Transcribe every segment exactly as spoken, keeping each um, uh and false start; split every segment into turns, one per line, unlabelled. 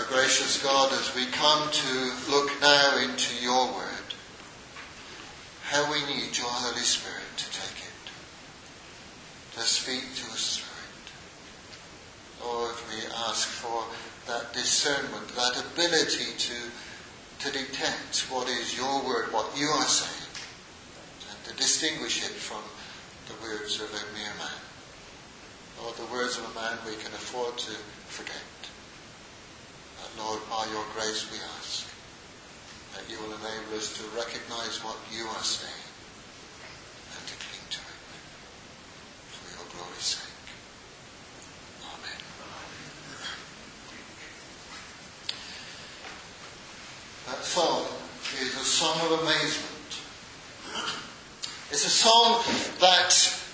gracious God, as we come to look now into your word, how we need your Holy Spirit to take it, to speak to us through it. Lord, we ask for that discernment, that ability to, to detect what is your word, what you are saying, and to distinguish it from the words of a mere man. Lord, the words of a man we can afford to forget. Lord, by your grace we ask that you will enable us to recognize what you are saying and to cling to it for your glory's sake. Amen. That song is a song of amazement. It's a song that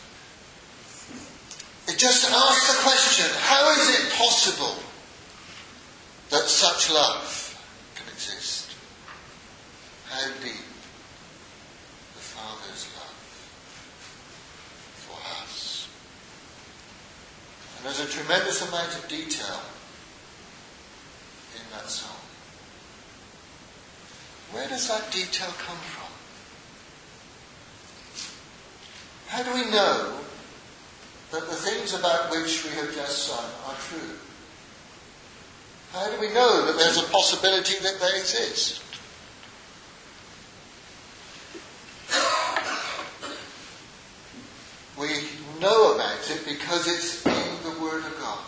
it just asks the question, how is it possible that such love can exist? How deep the Father's love for us. And there's a tremendous amount of detail in that song. Where does that detail come from? How do we know that the things about which we have just sung are true? How do we know that there's a possibility that they exist? We know about it because it's in the Word of God.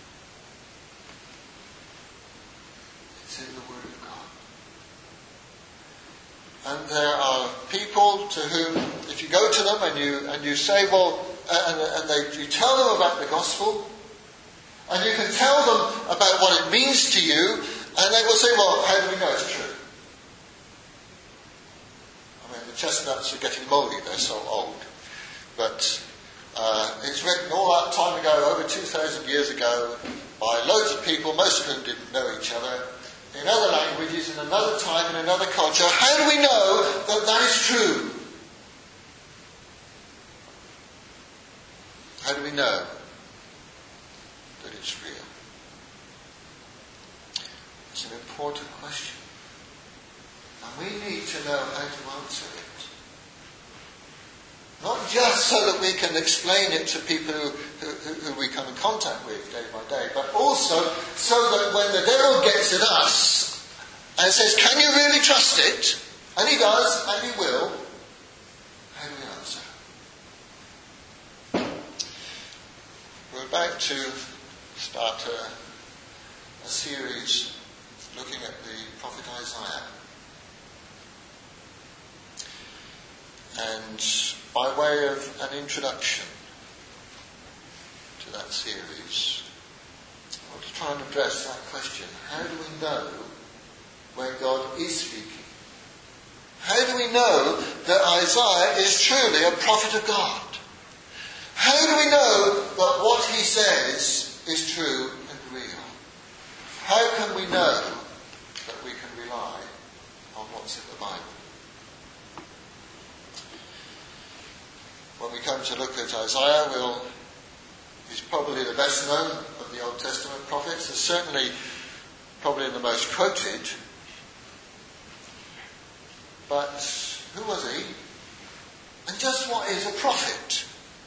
It's in the Word of God. And there are people to whom, if you go to them and you and you say, well, and, and they, you tell them about the gospel, and you can tell them about what it means to you, and they will say, well, how do we know it's true? I mean, the chestnuts are getting mouldy, they're so old. But uh, it's written all that time ago, over two thousand years ago, by loads of people, most of whom didn't know each other, in other languages, in another time, in another culture. How do we know that that is true? How do we know that it's real? It's an important question. And we need to know how to answer it. Not just so that we can explain it to people who, who, who we come in contact with day by day, but also so that when the devil gets at us and says, can you really trust it? And he does, and he will. How do we answer? We're about to start a, a series looking at the prophet Isaiah. And by way of an introduction to that series, I want to try and address that question. How do we know when God is speaking? How do we know that Isaiah is truly a prophet of God? How do we know that what he says is true and real? How can we know that we can rely on what's in the Bible? When we come to look at Isaiah, we'll, he's probably the best known of the Old Testament prophets. He's certainly probably the most quoted. But who was he? And just what is a prophet?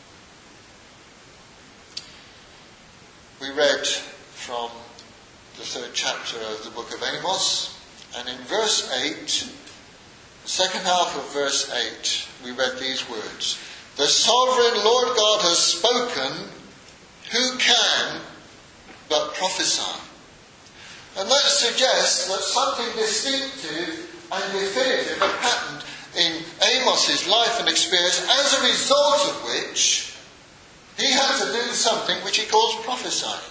We read from the third chapter of the book of Amos, and in verse eight, the second half of verse eight, we read these words. The sovereign Lord God has spoken, who can but prophesy? And that suggests that something distinctive and definitive had happened in Amos's life and experience, as a result of which he had to do something which he calls prophesying.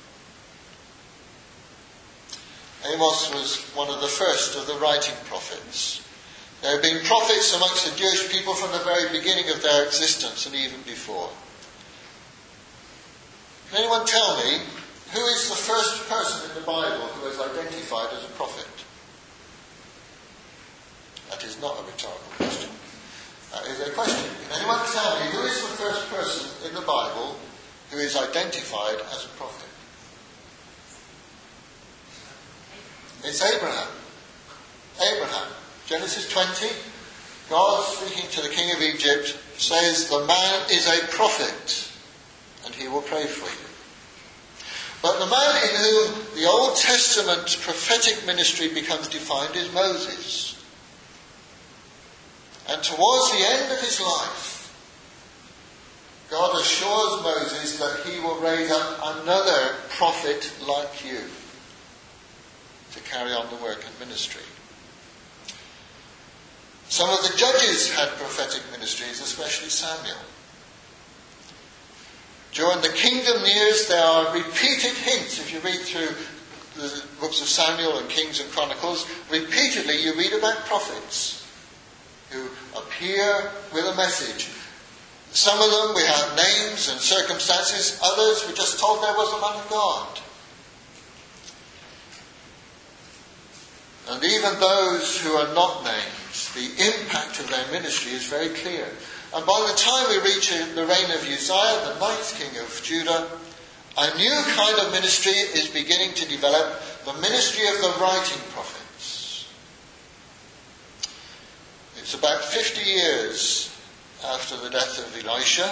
Amos was one of the first of the writing prophets. There have been prophets amongst the Jewish people from the very beginning of their existence and even before. Can anyone tell me who is the first person in the Bible who is identified as a prophet? That is not a rhetorical question. That is a question. Can anyone tell me who is the first person in the Bible who is identified as a prophet? It's Abraham. Abraham. Genesis twenty, God speaking to the king of Egypt says, the man is a prophet and he will pray for you. But the man in whom the Old Testament prophetic ministry becomes defined is Moses. And towards the end of his life, God assures Moses that he will raise up another prophet like you to carry on the work and ministry. Some of the judges had prophetic ministries, especially Samuel. During the kingdom years, there are repeated hints. If you read through the books of Samuel and Kings and Chronicles, repeatedly you read about prophets who appear with a message. Some of them we have names and circumstances. Others we're just told there was a man of God. And even those who are not named, the impact of their ministry is very clear. And by the time we reach the reign of Uzziah, the ninth king of Judah, a new kind of ministry is beginning to develop, the ministry of the writing prophets. It's about fifty years after the death of Elisha.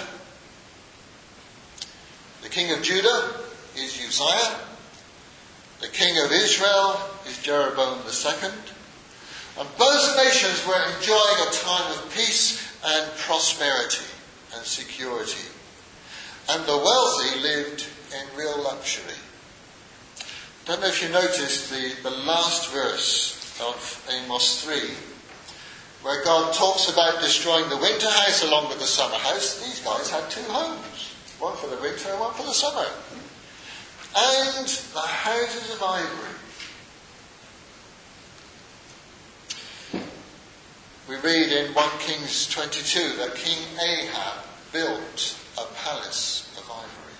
The king of Judah is Uzziah. The king of Israel is Jeroboam the second. And both nations were enjoying a time of peace and prosperity and security. And the wealthy lived in real luxury. Don't know if you noticed the, the last verse of Amos three, where God talks about destroying the winter house along with the summer house. These guys had two homes, one for the winter and one for the summer. And the houses of ivory. We read in First Kings twenty-two that King Ahab built a palace of ivory.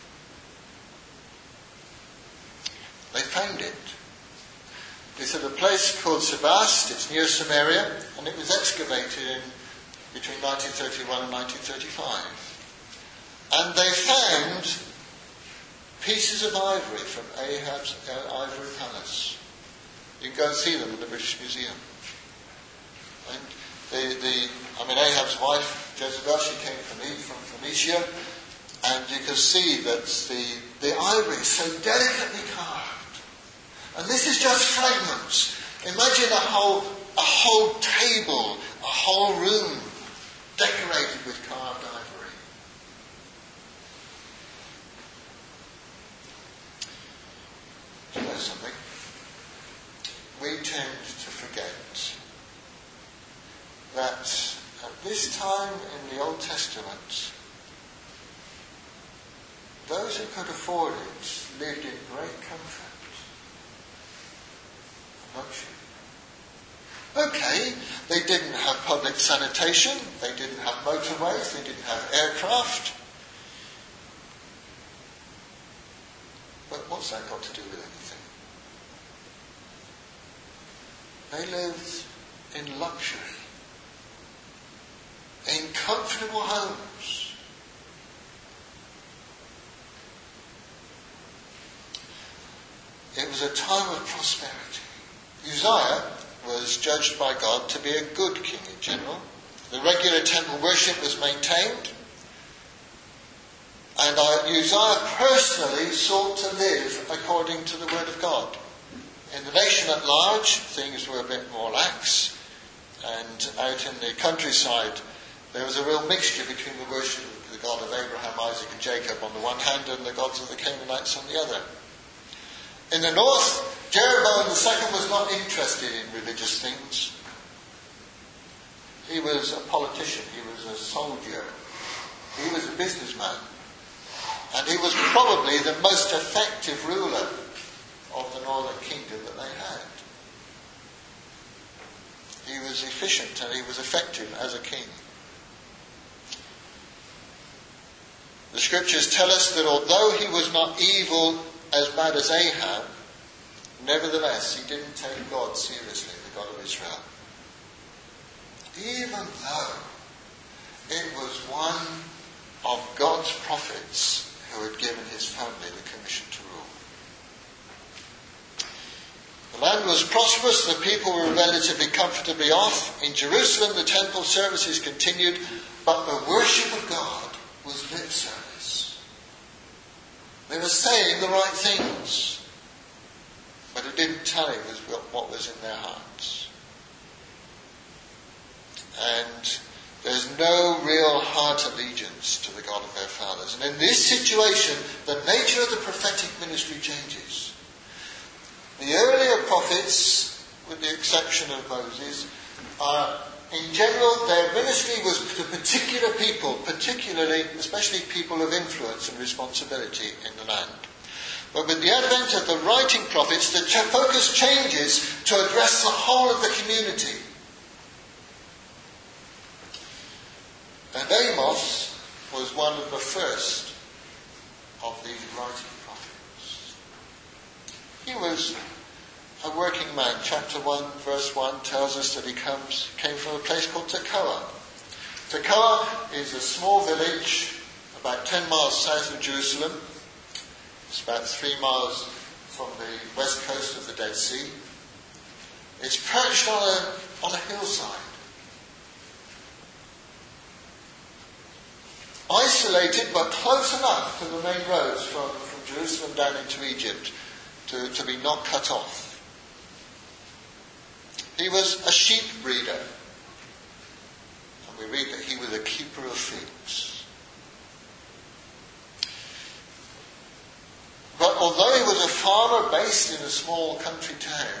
They found it. It's at a place called Sebast. It's near Samaria, and it was excavated in between nineteen thirty-one and nineteen thirty-five. And they found pieces of ivory from Ahab's uh, ivory palace. You can go and see them in the British Museum. And the, the, I mean, Ahab's wife, Jezebel, she came from, from Phoenicia, and you can see that the, the ivory is so delicately carved. And this is just fragments. Imagine a whole, a whole table, a whole room decorated with carved ivory. Do you know something? We tend to forget that at this time in the Old Testament, those who could afford it lived in great comfort and luxury. Okay, they didn't have public sanitation, they didn't have motorways, they didn't have aircraft. But what's that got to do with anything? They lived in luxury, in comfortable homes. It was a time of prosperity. Uzziah was judged by God to be a good king in general. The regular temple worship was maintained. And Uzziah personally sought to live according to the word of God. In the nation at large, things were a bit more lax. And out in the countryside, there was a real mixture between the worship of the God of Abraham, Isaac and Jacob on the one hand and the gods of the Canaanites on the other. In the north, Jeroboam the second was not interested in religious things. He was a politician, he was a soldier, he was a businessman, and he was probably the most effective ruler of the northern kingdom that they had. He was efficient and he was effective as a king. The scriptures tell us that although he was not evil as bad as Ahab, nevertheless he didn't take God seriously, the God of Israel. Even though it was one of God's prophets who had given his family the commission to rule. The Land was prosperous, the people were relatively comfortably off. In Jerusalem, the temple services continued, but the worship of God was lip service. They were saying the right things, but it didn't tell him what was in their hearts. And there's no real heart allegiance to the God of their fathers. And in this situation, the nature of the prophetic ministry changes. The earlier prophets, with the exception of Moses, are, in general, their ministry was to particular people, particularly, especially people of influence and responsibility in the land. But with the advent of the writing prophets, the focus changes to address the whole of the community. And Amos was one of the first of these writing prophets. He was a working man. Chapter one, verse one tells us that he comes came from a place called Tekoa. Tekoa is a small village about ten miles south of Jerusalem. It's about three miles from the west coast of the Dead Sea. It's perched on a, on a hillside. Isolated, but close enough to the main roads from, from Jerusalem down into Egypt to, to be not cut off. He was a sheep breeder. And we read that he was a keeper of figs. But although he was a farmer based in a small country town,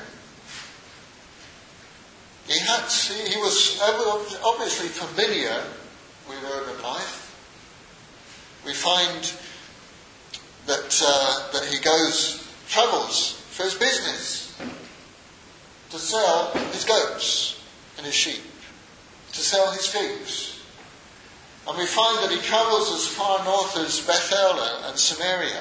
he had to, he was obviously familiar with urban life. We find that uh, that he goes, travels for his business, to sell his goats and his sheep, to sell his figs. And we find that he travels as far north as Bethel and Samaria.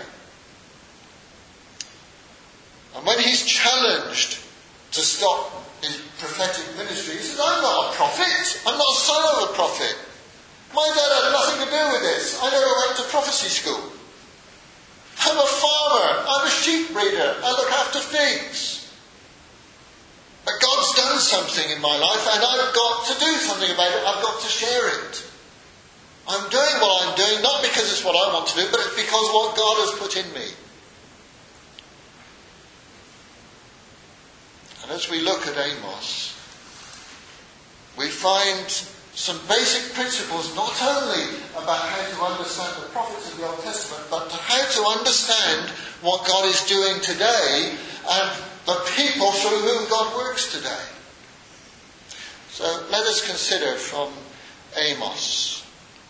And when he's challenged to stop his prophetic ministry, he says, I'm not a prophet. I'm not a son of a prophet. My dad had nothing to do with this. I never went to prophecy school. I'm a farmer. I'm a sheep breeder. I look after figs. But God's done something in my life and I've got to do something about it. I've got to share it. I'm doing what I'm doing not because it's what I want to do, but it's because what God has put in me. And as we look at Amos, we find some basic principles not only about how to understand the prophets of the Old Testament, but how to understand what God is doing today and the people through whom God works today. So let us consider from Amos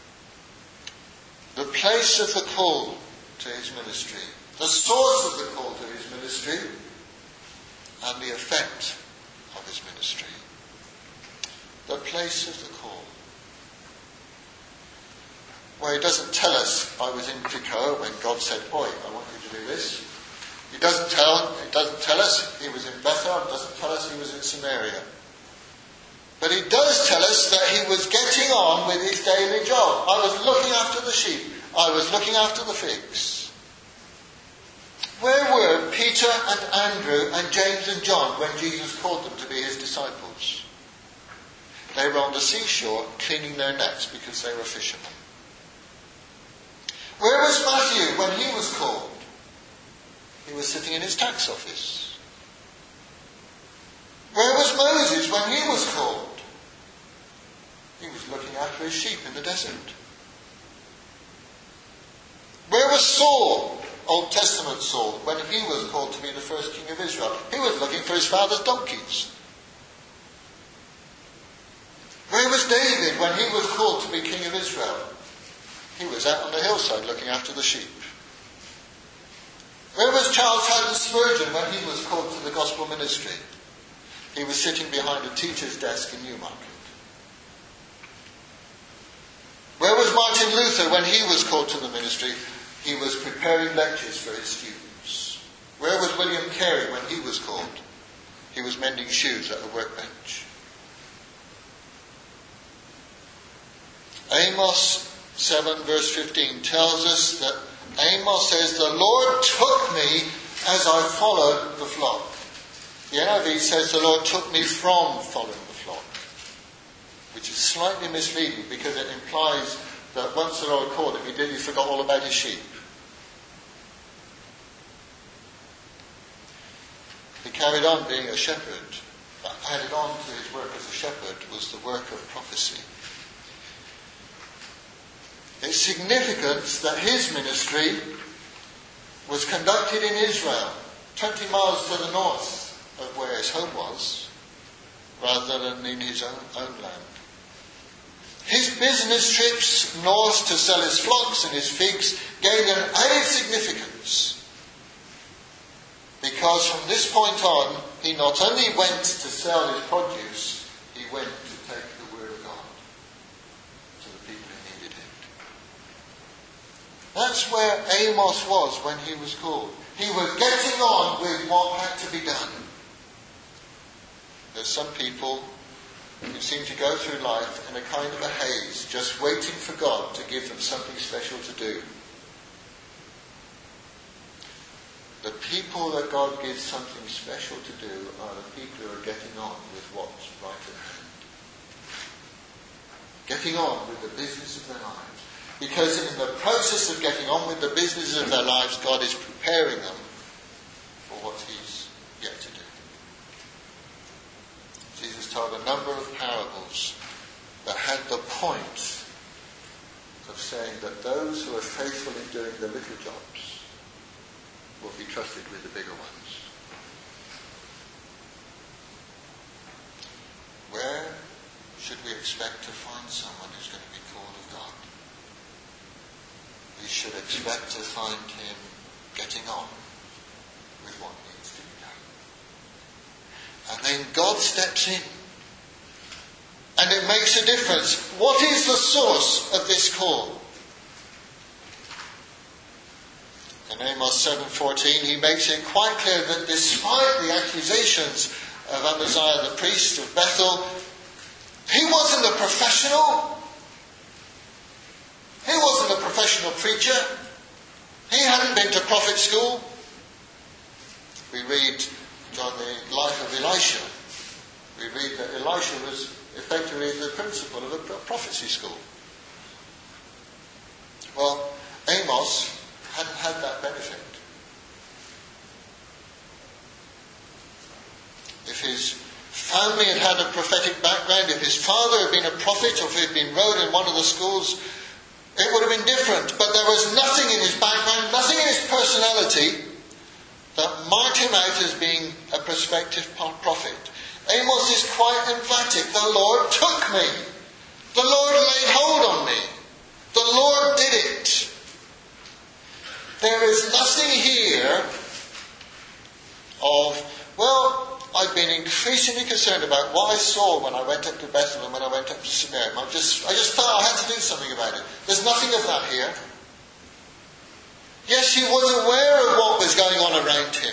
the place of the call to his ministry, the source of the call to his ministry, and the effect of his ministry. The place of the call. Well, he doesn't tell us, I was in Tekoa when God said, Oi, I want you to do this. He doesn't tell, he doesn't tell us he was in Bethel, he doesn't tell us he was in Samaria. But he does tell us that he was getting on with his daily job. I was looking after the sheep. I was looking after the figs. Where were Peter and Andrew and James and John when Jesus called them to be his disciples? They were on the seashore cleaning their nets because they were fishermen. Where was Matthew when he was called? He was sitting in his tax office. Where was Moses when he was called? He was looking after his sheep in the desert. Where was Saul, Old Testament Saul, when he was called to be the first king of Israel? He was looking for his father's donkeys. Where was David when he was called to be king of Israel? He was out on the hillside looking after the sheep. Where was Charles Haddon Spurgeon when he was called to the gospel ministry? He was sitting behind a teacher's desk in Newmarket. Where was Martin Luther when he was called to the ministry? He was preparing lectures for his students. Where was William Carey when he was called? He was mending shoes at a workbench. Amos seven verse fifteen tells us that Amos says, the Lord took me as I followed the flock. The N I V says the Lord took me from following the flock, which is slightly misleading because it implies that once the Lord called him, he did, he forgot all about his sheep. He carried on being a shepherd, but added on to his work as a shepherd was the work of prophecy. It's significant that his ministry was conducted in Israel, twenty miles to the north of where his home was, rather than in his own, own land. His business trips north to sell his flocks and his figs gained an added significance, because from this point on, he not only went to sell his produce, he went to take the word of God to the people who needed it. That's where Amos was when he was called. He was getting on with what had to be done. There's some people who seem to go through life in a kind of a haze, just waiting for God to give them something special to do. The people that God gives something special to do are the people who are getting on with what's right at hand. Getting on with the business of their lives. Because in the process of getting on with the business of their lives, God is preparing them for what he's yet to do. Jesus told a number of parables that had the point of saying that those who are faithful in doing the little jobs will be trusted with the bigger ones. Where should we expect to find someone who's going to be called of God? We should expect to find him getting on with what needs to be done. And then God steps in. And it makes a difference. What is the source of this call? In Amos seven fourteen, he makes it quite clear that despite the accusations of Amaziah the priest of Bethel, he wasn't a professional. He wasn't a professional preacher. He hadn't been to prophet school. We read on the life of Elisha. We read that Elisha was effectively the principal of a prophecy school. Well, Amos hadn't had that benefit. If his family had had a prophetic background, if his father had been a prophet, or if he had been enrolled in one of the schools, it would have been different. But there was nothing in his background, nothing in his personality that marked him out as being a prospective prophet. Amos is quite emphatic. The Lord took me. The Lord laid hold on me. The Lord did it. There is nothing here of, well, I've been increasingly concerned about what I saw when I went up to Bethel and when I went up to Samaria. I just, I just felt I had to do something about it. There's nothing of that here. Yes, he was aware of what was going on around him.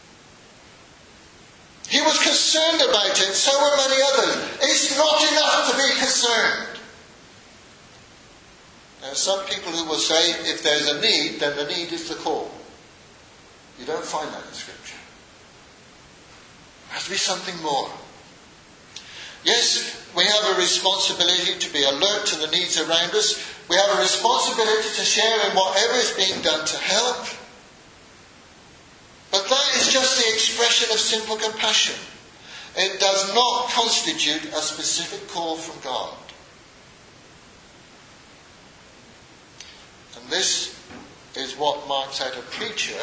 He was concerned about it, so were many others. It's not enough to be concerned. There are some people who will say, if there's a need, then the need is the call. You don't find that in Scripture. There has to be something more. Yes, we have a responsibility to be alert to the needs around us. We have a responsibility to share in whatever is being done to help. But that is just the expression of simple compassion. It does not constitute a specific call from God. And this is what marks out a preacher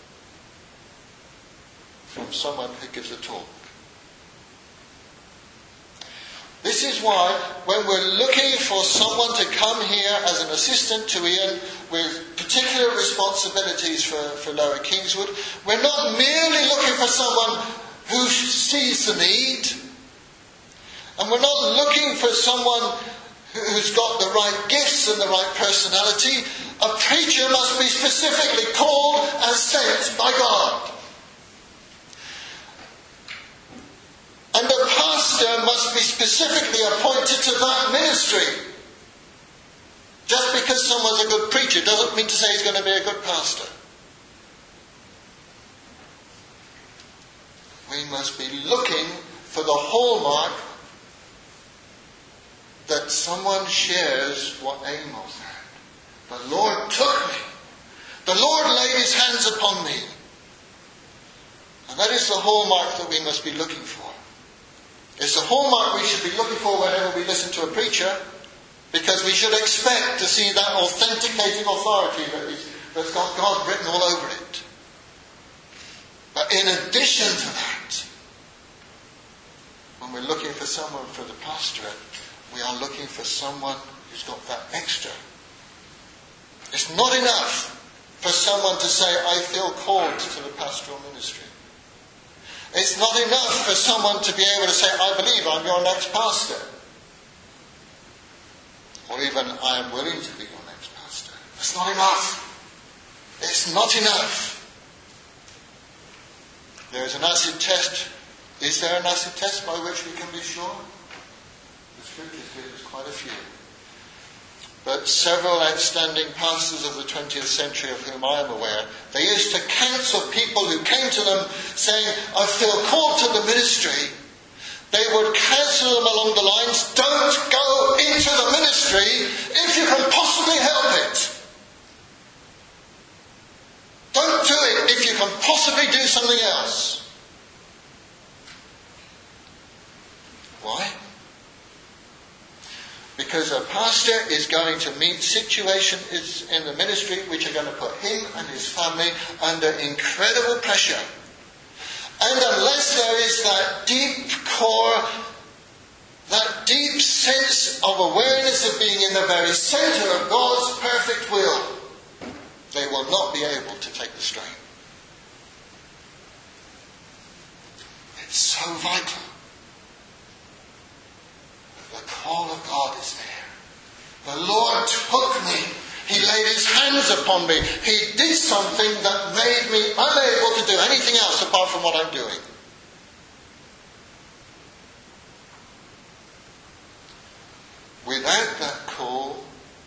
from someone who gives a talk. This is why when we're looking for someone to come here as an assistant to Ian with particular responsibilities for, for Lower Kingswood, we're not merely looking for someone who sees the need. And we're not looking for someone who's got the right gifts and the right personality. A preacher must be specifically called and sent by God. And a pastor must be specifically appointed to that ministry. Just because someone's a good preacher doesn't mean to say he's going to be a good pastor. We must be looking for the hallmark that someone shares what Amos had. The Lord took me. The Lord laid his hands upon me. And that is the hallmark that we must be looking for. It's the hallmark we should be looking for whenever we listen to a preacher, because we should expect to see that authenticating authority that is, that's got God written all over it. But in addition to that, when we're looking for someone for the pastorate, we are looking for someone who's got that extra. It's not enough for someone to say, I feel called to the pastoral ministry. It's not enough for someone to be able to say, I believe I'm your next pastor. Or even, I am willing to be your next pastor. It's not enough. It's not enough. There is an acid test. Is there an acid test by which we can be sure? The scriptures give us quite a few. But several outstanding pastors of the twentieth century of whom I am aware, they used to counsel people who came to them saying, I feel called to the ministry. They would counsel them along the lines, don't go into the ministry if you can possibly help it. Don't do it if you can possibly do something else. Why? Because a pastor is going to meet situations in the ministry which are going to put him and his family under incredible pressure. And unless there is that deep core, that deep sense of awareness of being in the very centre of God's perfect will, they will not be able to take the strain. It's so vital. The call of God is there. The Lord took me. He laid his hands upon me. He did something that made me unable to do anything else apart from what I'm doing. Without that call,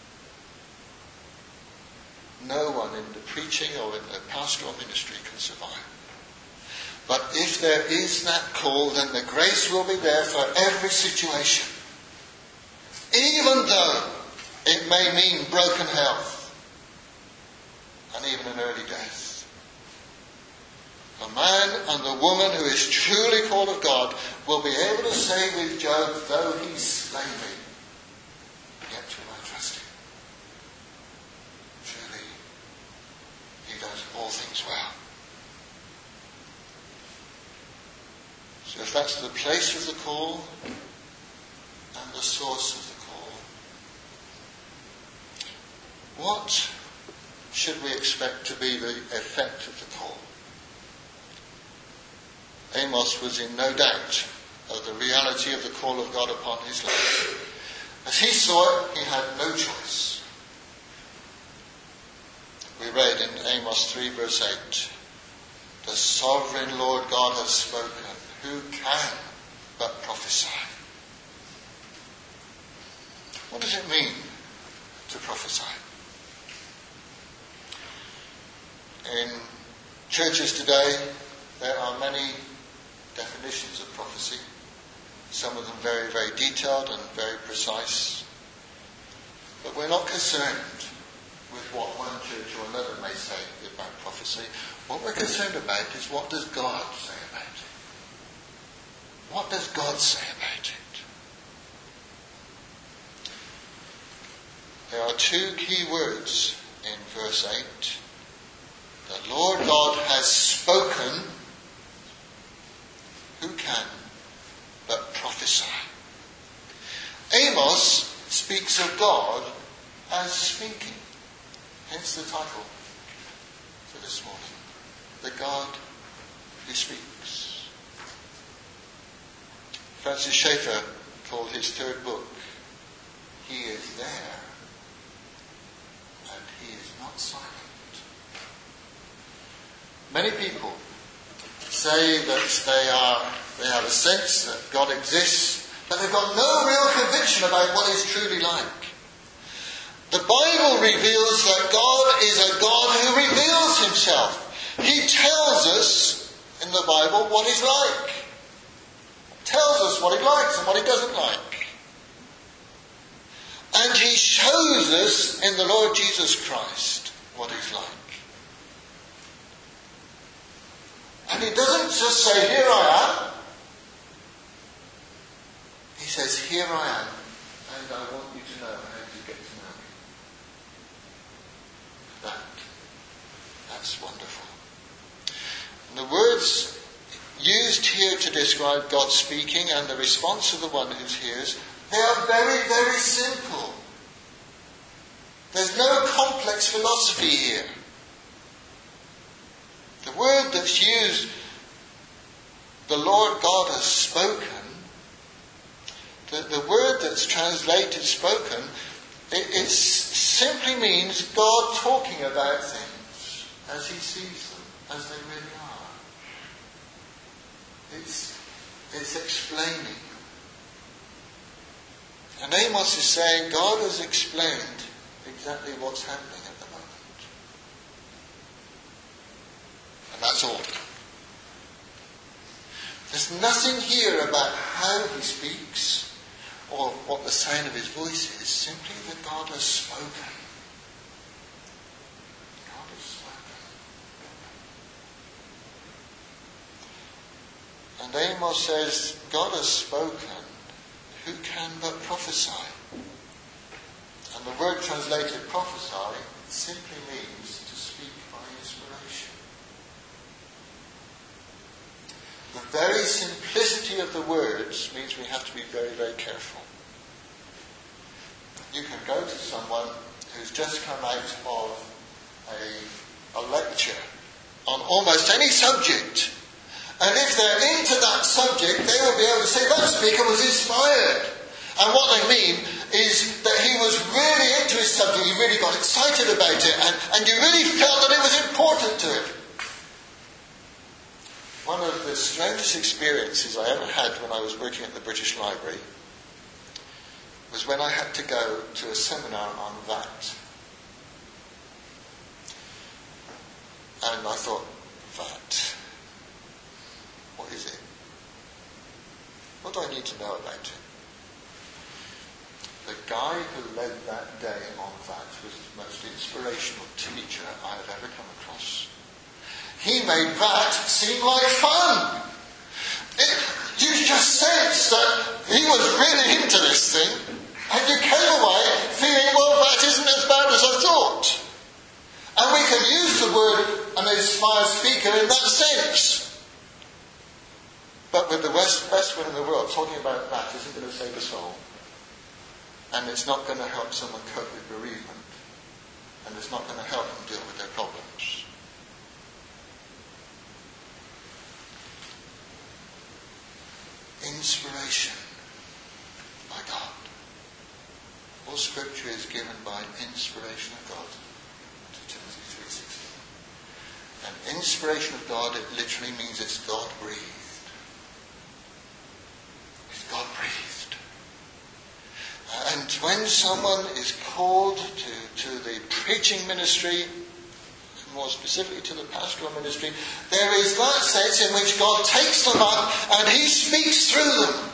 no one in the preaching or in the pastoral ministry can survive. But if there is that call, then the grace will be there for every situation. Even though it may mean broken health and even an early death. The man and the woman who is truly called of God will be able to say with Job, though he slay me, yet will I trust him. Truly, he does all things well. So if that's the place of the call and the source of the what should we expect to be the effect of the call? Amos was in no doubt of the reality of the call of God upon his life. As he saw it, he had no choice. We read in Amos three verse eight, the sovereign Lord God has spoken. Who can but prophesy? What does it mean to prophesy? In churches today, there are many definitions of prophecy. Some of them very, very detailed and very precise. But we're not concerned with what one church or another may say about prophecy. What we're concerned about is, what does God say about it? What does God say about it? There are two key words in verse eight. The Lord God has spoken. Who can but prophesy? Amos speaks of God as speaking. Hence the title for this morning. The God who speaks. Francis Schaeffer called his third book, He is there and He is not silent. Many people say that they are they have a sense that God exists, but they've got no real conviction about what He's truly like. The Bible reveals that God is a God who reveals Himself. He tells us in the Bible what he's like. Tells us what he likes and what he doesn't like. And he shows us in the Lord Jesus Christ what he's like. And he doesn't just say, here I am. He says, here I am, and I want you to know how to get to know me. That, that's wonderful. And the words used here to describe God speaking and the response of the one who hears, they are very, very simple. There's no complex philosophy here. The word that's used, the Lord God has spoken, the, the word that's translated spoken, it, it simply means God talking about things as he sees them, as they really are. It's, it's explaining. And Amos is saying God has explained exactly what's happening at the moment. And that's all. There's nothing here about how he speaks or what the sound of his voice is. Simply that God has spoken. God has spoken. And Amos says, God has spoken. Who can but prophesy? And the word translated prophesy simply means to speak by inspiration. The very simplicity of the words means we have to be very, very careful. You can go to someone who's just come out of a, a lecture on almost any subject, and if they're into that subject, they will be able to say, that speaker was inspired. And what they mean is that he was really into his subject, he really got excited about it, and, and you really felt that it was important to him. One of the strangest experiences I ever had when I was working at the British Library was when I had to go to a seminar on that. And I thought, that, what is it? What do I need to know about it? The guy who led that day on that was the most inspirational teacher I have ever come across. He made that seem like fun. It, you just sensed that he was really into this thing, and you came away feeling, well, that isn't as bad as I thought. And we can use the word an inspired speaker in that sense. But with the best, best one in the world, talking about that isn't going to save a soul. And it's not going to help someone cope with bereavement. And it's not going to help them deal with their problems. Inspiration by God. All Scripture is given by inspiration of God. To Timothy three sixteen. And inspiration of God, it literally means it's God breathed. It's God breathed. And when someone is called to, to the preaching ministry, more specifically to the pastoral ministry, there is that sense in which God takes them up and he speaks through them.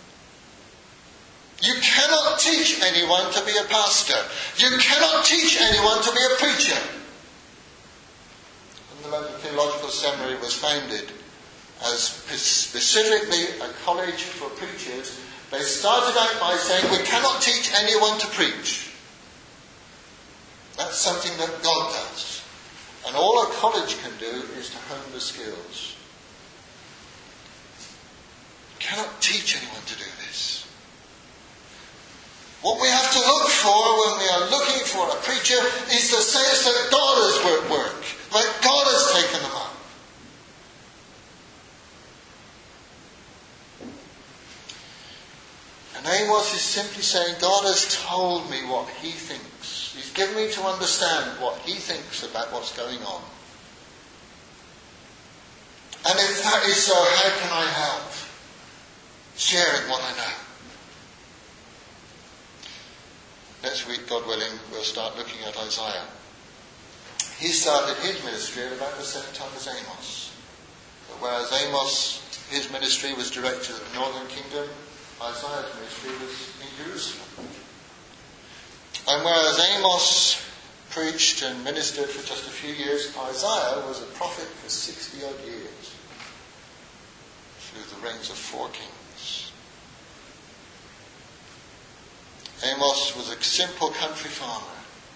You cannot teach anyone to be a pastor. You cannot teach anyone to be a preacher. When the London Theological Seminary was founded as specifically a college for preachers, they started out by saying, we cannot teach anyone to preach. That's something that God does. And all a college can do is to hone the skills. You cannot teach anyone to do this. What we have to look for when we are looking for a preacher is the sense that God has worked work, that God has taken them up. And Amos is simply saying, God has told me what he thinks. He's given me to understand what he thinks about what's going on. And if that is so, how can I help? Sharing what I know. Next week, God willing, we'll start looking at Isaiah. He started his ministry at about the same time as Amos. So whereas Amos, his ministry was directed at the northern kingdom, Isaiah's ministry was in Jerusalem. And whereas Amos preached and ministered for just a few years, Isaiah was a prophet for sixty odd years through the reigns of four kings. Amos was a simple country farmer.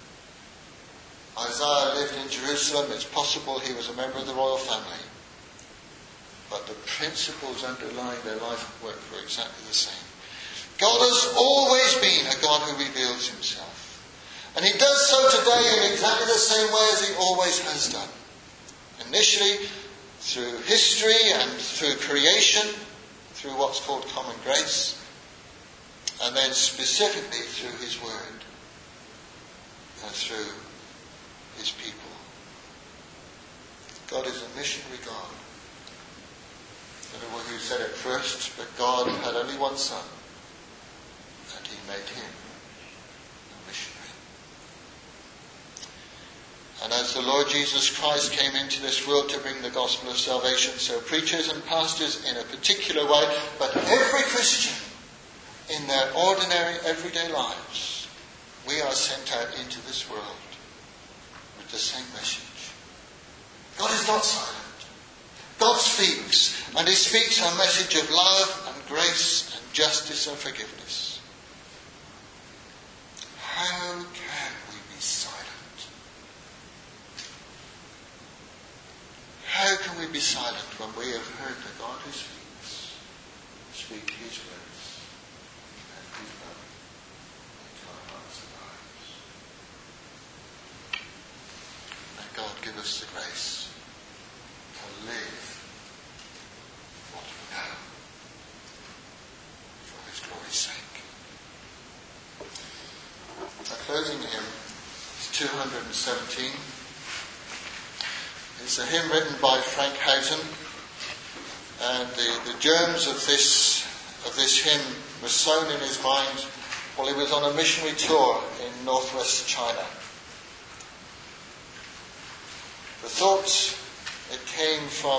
Isaiah lived in Jerusalem. It's possible he was a member of the royal family. But the principles underlying their life and work were exactly the same. God has always been a God who reveals himself. And he does so today in exactly the same way as he always has done. Initially through history and through creation, through what's called common grace, and then specifically through his word and through his people. God is a missionary God. I don't know who said it first, but God had only one son, and he made him a missionary. And as the Lord Jesus Christ came into this world to bring the gospel of salvation, so preachers and pastors in a particular way, but every Christian in their ordinary everyday lives, we are sent out into this world with the same message. God is not silent. God speaks, and he speaks a message of love and grace and justice and forgiveness. How can we be silent? How can we be silent when we have heard the God who speaks speak his words and his love into our hearts and lives? May God give us the grace to live what we know for his glory's sake. Our closing hymn is two hundred seventeen. It's a hymn written by Frank Houghton, and the, the germs of this of this hymn were sown in his mind while he was on a missionary tour in northwest China. The thoughts it came from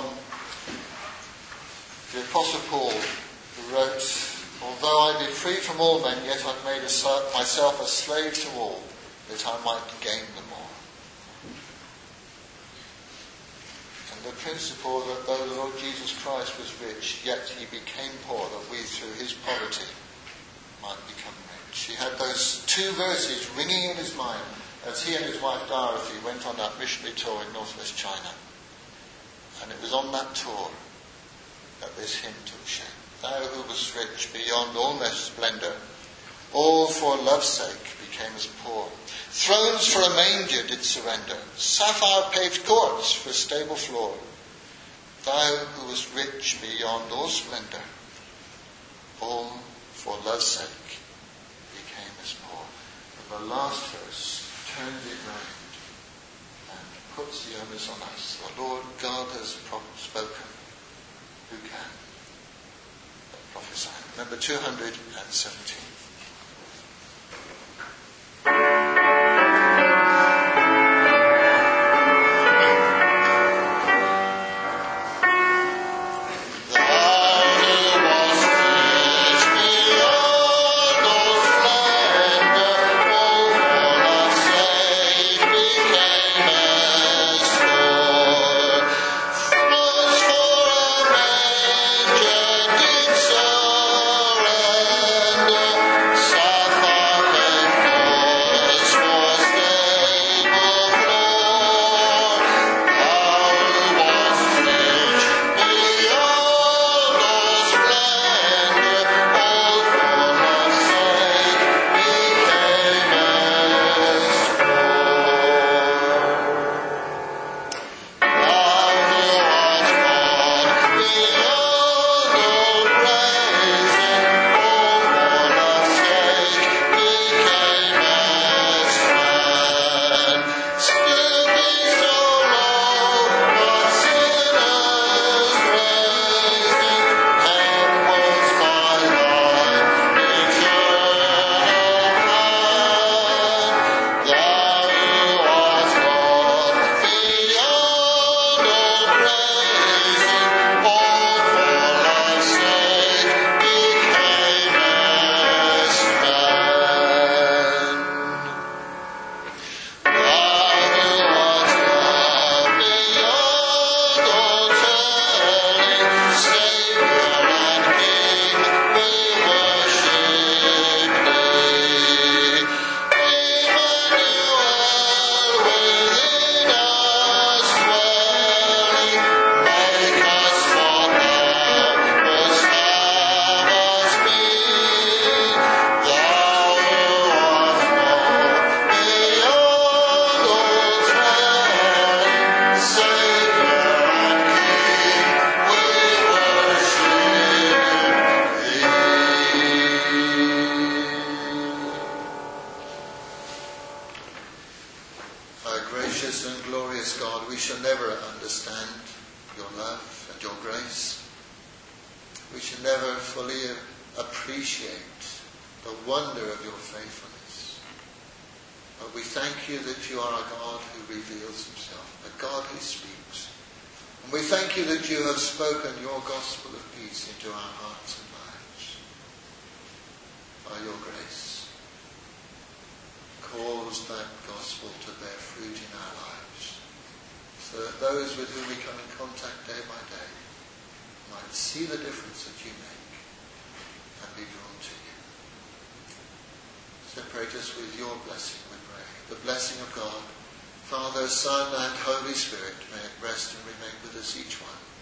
the Apostle Paul, who wrote, "Although I be free from all men, yet I've made myself a slave to all, that I might gain them all." And the principle that though the Lord Jesus Christ was rich, yet he became poor, that we through his poverty might become rich. He had those two verses ringing in his mind as he and his wife Dorothy went on that missionary tour in northwest China. And it was on that tour that this hymn took shape. Thou who wast rich beyond all splendour, all for love's sake became as poor. Thrones for a manger did surrender, sapphire paved courts for a stable floor. Thou who wast rich beyond all splendour, all for love's sake became as poor. And the last verse turns it round and puts the onus on us. The Lord God has spoken. Who can prophesy? Number two hundred seventeen.
Surrender.
grace. We shall never fully appreciate the wonder of your faithfulness. But we thank you that you are a God who reveals himself, a God who speaks. And we thank you that you have spoken your gospel of peace into our hearts and lives. By your grace, cause that gospel to bear fruit in our lives, so that those with whom we come in contact day by day might see the difference that you make and be drawn to you. Separate us with your blessing, we pray. The blessing of God, Father, Son, and Holy Spirit, may it rest and remain with us each one,